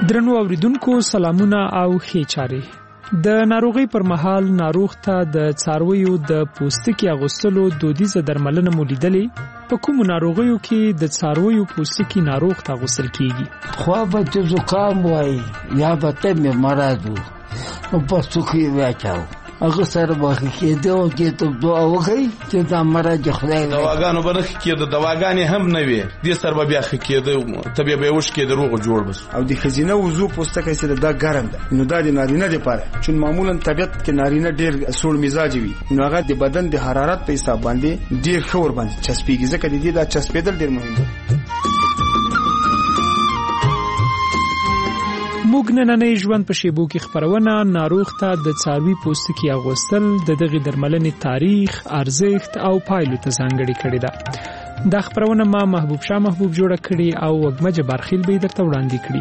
درنو اوریدونکو سلامونه او ښې چارې. د ناروغۍ پر مهال ناروغ ته د څارویو د پوستکي اغوستلو دودیزه درملنه مولیدلې. په کومو ناروغیو کې د څارویو پوستکي ناروغ ته اغوستل کیږي؟ خو به د زکام وای یا به تمه مرض او پوستکي واچاو هغه سره واخی کېده او چې ته دعا وکړي چې دا مرض خدای دواګانو باندې کېده دواګانې هم نه وي دې سره بیا کېده طبيعي به وش کېده روغ جوړ بس او د خزینه وضو پوستکي سره دا ګرم ده نو دا د نارینه لپاره چې معمولا طبيعت کې نارینه ډېر سوړ مزاج وي نو هغه د بدن د حرارت په حساب باندې ډېر خور باندې چسپيږي ځکه د دې دا چسپېدل ډېر مهم ده. موږ نننۍ ژوند په شیبو کې خبرونه ناروغ ته د څاروي پوستکي اغوستل د دغه درملنې تاریخ، ارزښت او پایلو ته ځانګړې کړې ده. دا خبرونه ما محبوب شاه محبوب جوړه کړې او وګمه جبارخیل به درته وړاندې کړي.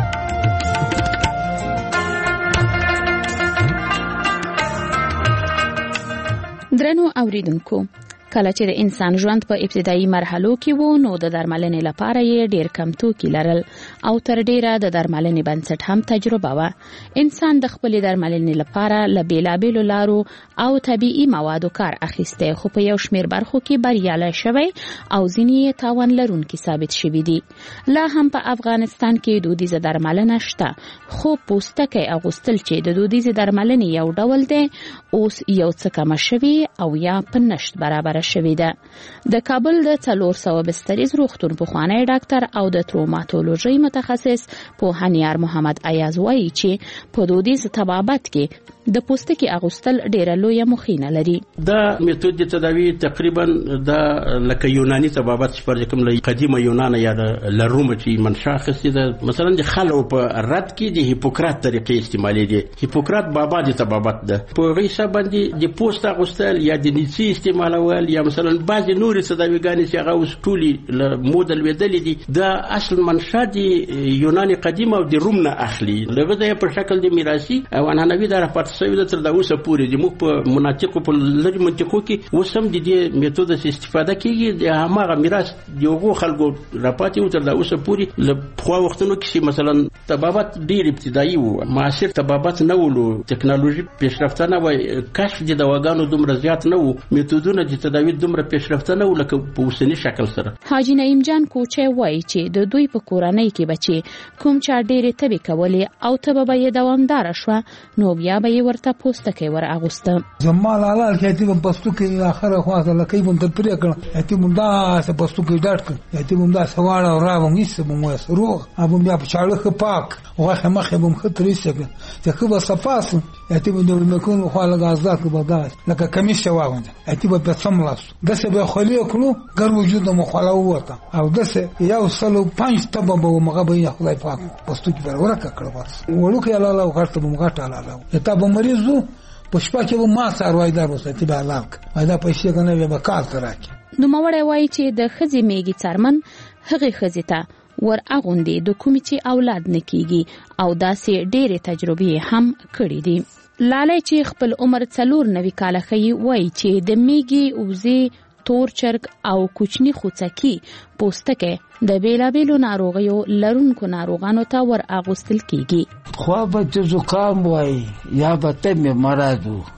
درنو اوریدونکو، کله چې د انسان ژوند په ابتدایي مرحلو کې وو نو د درملنې لپاره یې ډېر کم توکي لرل او تر ډیره د درملنې بنسټ هم تجربه و. انسان د خپل درملنې لپاره له بیلابیلو لارو او طبيعي موادو کار اخیسته، خو په یو شمېر برخو کې بریالی شوی او ځینې تاوان لرونکي ثابت شوي دي. لا هم په افغانستان کې دودیزه درملنه شته، خو پوستکی اغوستل چې د دودیزه درملنې یو ډول دی اوس یو څه کم شوی او یا په نشت برابر شوی ده. د کابل د 400 بستریز روغتون پخوانی ډاکټر او د تروماتولوژي متخصص پوهنیار محمد ایاز وایي چې په دودیز طبابت کې د پوستکي اغوستل ډیره لوی مخینه لري. دا میتود د تداوی تقریبا د لکه یوناني طبابت چې پر کوم له قدیمه یونان یا د روم چې منشأ خسته ده. مثلا د خلو په رد کې د هیپوکرات طریقې استعمالي دي. هیپوکرات بابا د طبابت ده. په غیصه باندې د پوست اغوستل یا د نیسی استعمالول یا مثلا بعض نور تداویګانې چې هغه وسټولي له مودل ودل دي دا اصل منشأ د یوناني قدیمه او د روم نه اخلي. لږه د په شکل د میراثي او عنعنوي د رفات سوي د تر دا اوسه پورې د موږ په مناطقو په لږ منطقو کې وسم د دې میتود استفاده کیږي. د هغه میراث یوغو خلکو راپاتې او تر دا اوسه پورې له خو وختونو کې مثلا طبابت ډیر ابتدایي وو، معاصر طبابت نه ولو، ټکنالوژي پیشرفته نه وای، کشف د دواګانو دومره زیات نه وو، میتودونه د تداوی دومره پیشرفته نه وو لکه په اوسنی شکل سره. حاجی نعیم جان کوچه وایي چې د دوی په کورنۍ کې بچي کوم چا ډېرې تبې کولې او تبه به یې دوامدار شوه نو بیا به یې ورته پوستکی ور اغوسته. زما لاله کې په پوستکي اخره خواته لکه یې مونږ پرې کړ اته مونږ دا پوستکي ډاټ کړ اته مونږ دا سواړه او راو نیسه مونږ روغ ابو بیا په چاړه پاک واخه مخه مونږ خطرې څنګه چې خو صفاس اته مونږ نکون خو له غازات په بغاز لکه کمیسه واغنده اته په څملاس دسه به خلی کړو ګر وجود مو خلا وته او دسه یو سلو 5 تبه به مغه به خدای پاک پوستکي پر ورکه کړو ورکه لاله او غټه مونږ لاله ته به مریضو پښپا کې و ما سروایدار وسته به علاق دا پیسې کنه به کار تراکي. نو موړی وایي چې د خزي میګي څرمن هغه خزي ته ور اغوندي د کومي چې اولاد نکېږي او داسې ډېرې تجربې هم کړې دي. لاله چې خپل عمر 94 کاله خي وایي چې د میګي اوزي تور چرګ او کوچنی خوڅکی پوستکه د بیلابیلو ناروغیو لرونکو ناروغانو ته ور اغوستل کیږي. خو به د زکام وای یا به تمه مرض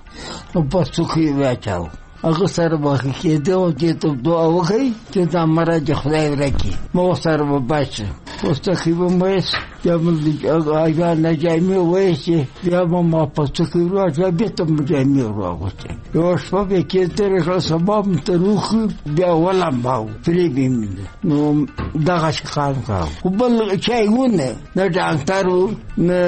او پوستکي واچاو هغه سره واخی کېده او چې ته دعا وکړي چې دا مرض خدای ورکړي مو سره به بچ پوستکي به مېس یا موږ اګه نه جامې وایي یا ما پوستکي ورته به ته جامې ورغوته یو شپه کې تر سبب ته روخ بیا ولا باو فری بیم نو دغه ښکار کاو بل چایونه نه ډاکټرو نه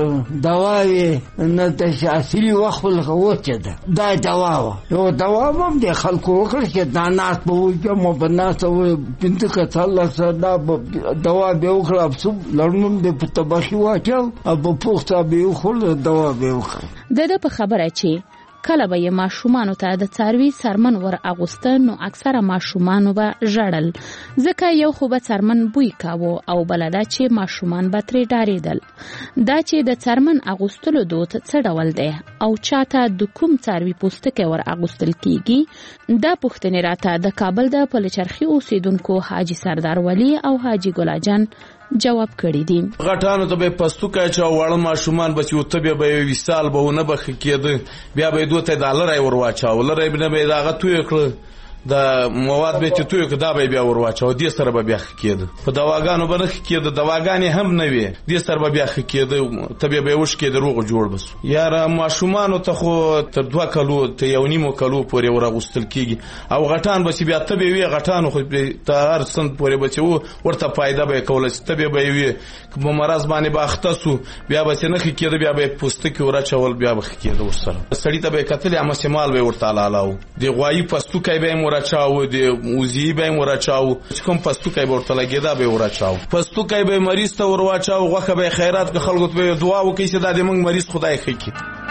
دوايي نه تشاثري وخت لغوته ده دا دوا یو دوا هم د خلکو وکړ چې دانات په وجه مو بنات او بنت کتل صدا دوا به وکړه ابسو لړنوم د تبخي واچو او په پوښتنه به وخل دوا به وکړه. د په خبره چې کله به ماشومان ته د څاروي سرمن ور اغوستن نو اکثره ماشومان به ژړل ځکه یو خو به سرمن بوی کاوه او بلدا چې ماشومان به ترې ډارېدل. دا چې د سرمن اغوستلو دود څه ډول دی او چاته د کوم څاروي پوستکی ور اغوستل کیږي دا پوښتنه راته د کابل د پلچرخي اوسیدونکو حاجی سردار ولی او حاجی ګلاجان جواب کړی دی. غټانو ته به پستوکه چا وړ ماشومان بچ او ته به وصال به نه بخ کېده بیا به دوته $1 ورواچاو لره به نه به داغه توی کړ د مواد به توی کړه دا به بیا ورواچاو دې سره به بیا کېده په دواګانو باندې کېده دواګانې هم نه وي دې سره به بیا کېده ته به وښ کېده روغ جوړ بس یاره ماشومان ته خو تر 2 کلو ته 1.5 کلو پورې ورغوستل کیږي او غټان بس بیا ته به وی غټان خو ته هر سن پورې بچو ورته فائدہ به کول چې ته به وی په مرز باندې باختسو بیا به نه کېده بیا به پوستکی ورچول بیا به کېده ورسره سړی ته به کتل اما سیمال به ورته لالاو دی غوایی پستوکای به ورچاو دی اوزی به ورچاو کوم پستوکای ورته لګیدا به ورچاو پستوکای به مریض ته ورواچاو غوخه به خیرات که خلکو ته دعا وکړي چې دا د موږ مریض خدای خکې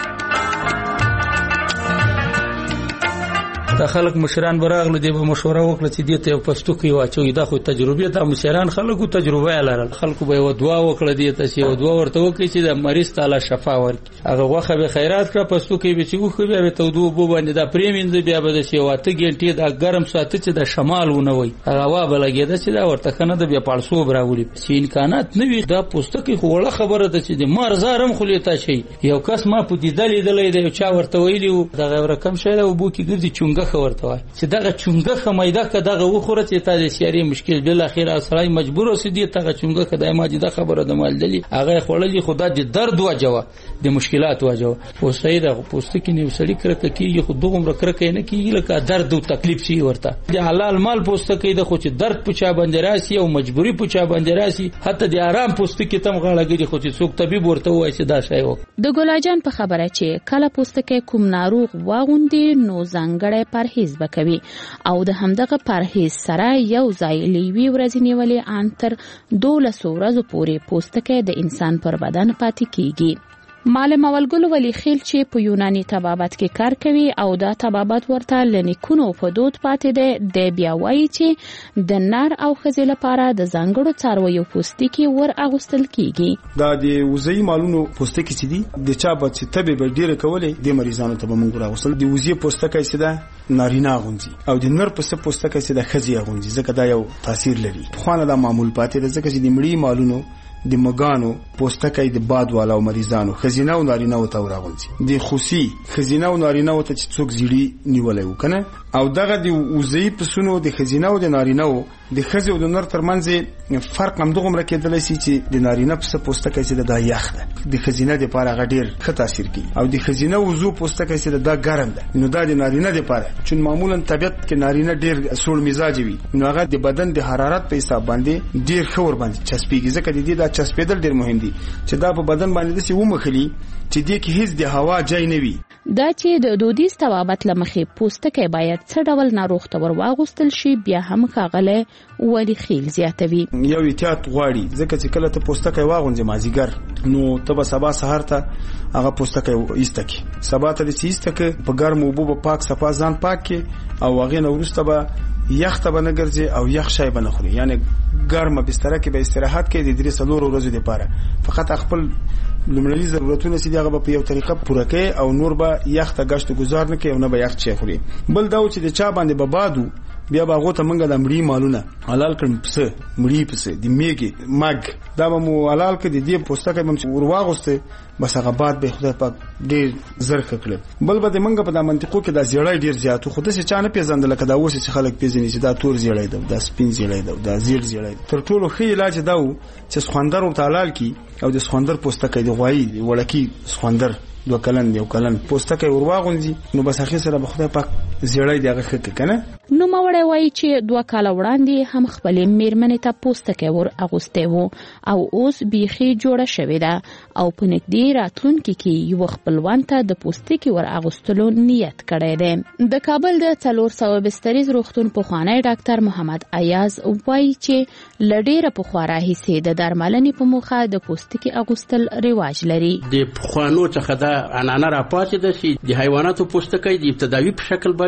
دا خلک مشران براغله دی به مشوره وکړه چې دې ته پستوکي واچوي دا خو تجربه ته مشران خلکو تجربه لرل خلکو به دعا وکړه دې ته چې دعا ورته وکړي چې د مریض تعالی شفا ورکړي هغه غوخه به خیرات کړه پستوکي به چې خو بیا ته دوه بو باندې دا پریمینځ بیا به د شیواته ګنټي دا ګرم ساتي چې د شمال ونه وي هغه وا بلګیدا چې دا ورته کنه د بیا پالسو براولي چې امکانات نه وي دا پستوکي خو وړه خبره ده چې د مرزارم خلیتا شي یو کس ما په دې دلې دی چا ورته ویلی دا رقم شاله وبو کې ګرځي چونګه خورته وای چې دغه چونګه خمیده که دغه وخوره چې تا د سیاري مشکل بل اخر اسرای مجبور اوسې دغه چونګه کدای ما دې خبره د مالدلی هغه خړلې خدا دې درد واجو د مشکلات واجو او سید پوسټ کې نیو سړی کرکه کیږي خو دغه کرکه نه کیږي لکه درد او تکلیف شي ورته د حلال مال پوسټ کې د خو چې درد پچا باندې راسي او مجبوری پچا باندې راسي حتی د آرام پوسټ کې تم غاړه خو چې څوک طبيب ورته وایي چې دا شی و د ګلاجان په خبره چې کله پوسټ کې کوم ناروغ واغوندي نو ځانګړی پرهیز وکوي او د همدغه پرهیز سره یو ځای لیوي ورځې نیولې ان تر 12 ورځې پورې پوستکی د انسان پر بدن پاتې کیږي. معلم اولګل ولی خیل چې په یوناني طبابت کې کار کوي او دا طبابت ورته لنیکونو په دود پاتې ده د بیا وایي چې د نر او ښځې لپاره د ځانګړو څارویو پوستکی ور اغوستل کیږي. دا د وزي مالونو پوستکی چې دي د چا بچ تبه به ډیره کولې د مریضانو ته به مونږ راغوستل د وزي پوستکی چې ده نارینه غونځي او د نر پوستکی چې ده ښځې غونځي ځکه دا یو تاثیر لري. خو نه دا معمول پاتې ده ځکه چې د مړی مالونو د مګانو پوستکی د باد والا او مریضانو خزینه او نارینه او ته راغونځي د خوسی خزینه او نارینه او ته چې څوک زیړی نیولای وکنه او دغه د وزي پسونو د خزینه او د نارینه او د خزي او د نر ترمنځ فرق هم دغه مرکه شي چې د نارینه په پوستکی چې د یخ ده د خزینه د پاره غډیر ښه تاثیر کوي او د خزینه وزو پوستکی چې د ګرم ده نو د نارینه د پاره چې معمولا طبيعت کې نارینه ډیر سوړ مزاج وي نو هغه د بدن د حرارت په حساب باندې ډیر خور باندې چسپیږي ځکه د دې د چسپیدل ډیر مهم دي چې دا په بدن باندې د سی ومخلي چې د کې هیڅ د هوا ځای نه وي. دا چې د دودیز طبابت لمخې پوستکی باید څه ډول ناروغ ته ورواغوستل شي بیا هم ښاغلی ولی خیل زیاتوي. یو احتیاط غواړي ځکه چې کله ته پوستکی واغونځې مازیګر نو ته به سبا سحر ته هغه پوستکی ایستکی سبا ته د ایستکی په ګرم اوبو به پاک صفا ځان پاک کې او هغه نو وروسته به یخ ته نه ګرځي او یخ شای به نه خوري یعنی ګرمه بستر کې به استراحت کوي د 3 ورځې لپاره فقط خپل لمړني ضرورتونه سي دغه په یو طریقه پوره کوي او نور به یخ ته گشت گزار نه کوي او نه به یخ چي خوري. بل دا چې د چا باندې به بادو بیا به غوته منګه د مړی مالونه حلال کړم پسه مړی پسه د میګي مګ دا به مو حلال کړي د دې پوستکه به ورواغسته بس هغه باد به خدای پاک ډیر زرخه کړل. بل به د منګه په د منطقو کې د زیړای ډیر زیاتو خو د څه چانه پیژندل کده اوس چې خلک پیژني چې دا تور زیړای ده دا سپین زیړای ده دا زیړ زیړای تر ټولو ښه علاج دا و چې سخوندر او تعالی کی او د سخوندر پوستکه دی غوایی وړکی سخوندر 2 کلن یو کلن پوستکه ورواغونځي نو بس اخر سره به خدای پاک زیړای دی هغه خته کنه. نو موړی وایي چې 2 کال وړاندې هم خپلې میرمنې ته پوستکی ور اغوستی و او اوس بیخي جوړه شوې ده او په نږدې راتلونکي کې یو خپلوان ته د پوستکي ور اغوستلو نیت کړی دی. د کابل د 400 بستریز روغتون پخوانی ډاکټر محمد ایاز وایي چې لډیره پخوا راهیسې د درملنې په موخه د پوستکي اغوستل رواج لري. د پخوانو څخه د انانه راپاتې ده چې د حیواناتو پوستکی د ابتدایي په شکل باندې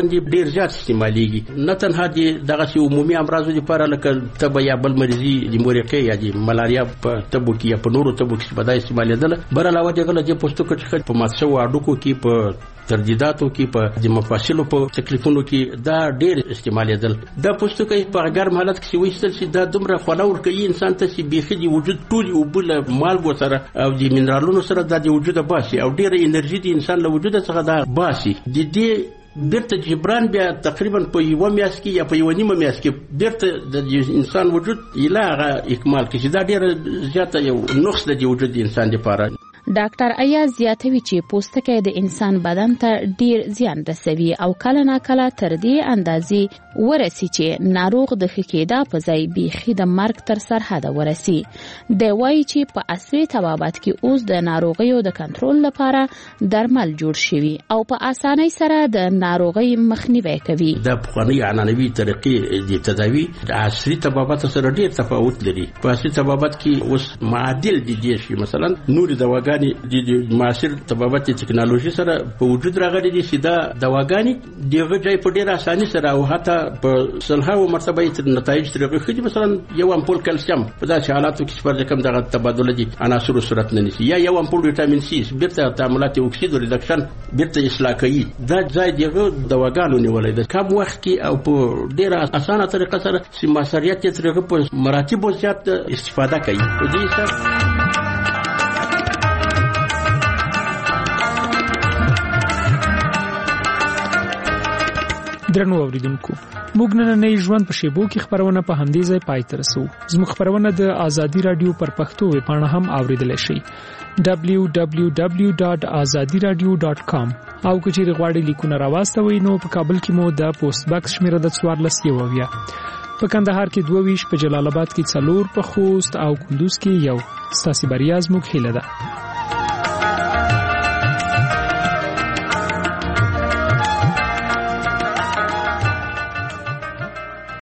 باندې ډیر زیات استعماليږي نه تنها دغه عمومي امراضو لپاره لکه تبه یا بل مرضی د مورقه یا د ملاریا په تبو کې یا په نورو تبو کې بدای استعمالېدل بر علاوه دغه د پوستکو څخه په ماتسو اډوکو کې په تردیداتو کې په د مفاصلو په تکلیفونو کې دا ډیر استعمالېدل د پوستکو په ګرم حالت کې وېستل شي دا دومره خلاور کوي انسان ته چې بيخي د وجود ټول او بل مالګو سره او د منرالونو سره د وجود باسي او ډیره انرژي د انسان له وجود څخه دا باسي د دې بیرته جبران بیا تقریبا په یو میاشت کې یا په یو نیمه میاشت کې بیرته د انسان وجود الهغه اکمال کې دا ډیره زیاته یو نقص د وجود د انسان لپاره. ډاکټر ایاز زیاتوي چې پوستکی د انسان بدن ته ډیر زیان رسوي او کله ناکله تر دې اندازې ورسي چې ناروغ د خکېدا په ځای بيخي د مرګ تر سرحده ورسي. د وایي چې په عصري طبابت کې اوس د ناروغیو د کنټرول لپاره درمل جوړ شوي او په اسانۍ سره د ناروغي مخنیوي کوي. د پخواني عنعنوي طریقې د تداوی د عصري طبابت سره ډیر تفاوت لري. په عصري طبابت کې اوس معادل دي شي مثلا نور دواګانې د معاصر طبابت ټکنالوژي سره په وجود راغلي دي چې دا دواګانې دغه ځای په ډیره اساني سره او حتی په صلحه مرتبه نتایج ترغه خدي مثلا یو امپول کلسیم په داسې حالاتو کې چې پر کوم دغه تبادله دي عناصر صورت نه نشي یا یو امپول ویټامین سي بیرته تعاملات اکسید ریډکشن بیرته اصلاح کوي دا ځای دغه دواګانو نیولای د کم وخت کې او په ډیره اسانه طریقه سره چې مساریت ترغه په مراتب زیات استفاده کوي. په دې سره درنو اوریدونکو موږ نن ژوند په شیبو کې خبرونه په همدې ځای پای ته رسو. زموږ خبرونه د ازادي رادیو پر پښتو ویبپاڼه هم اوریدلای شئ www.azadiradio.com او کچېر غواړئ لیکونه راوستوي نو په کابل کې مو د پوسټ باکس شمیره د 14 په کندهار کې 22 په جلال آباد کې 4 په خوست او کندوز کې 1 ستاسو بریا زموږ هیله ده.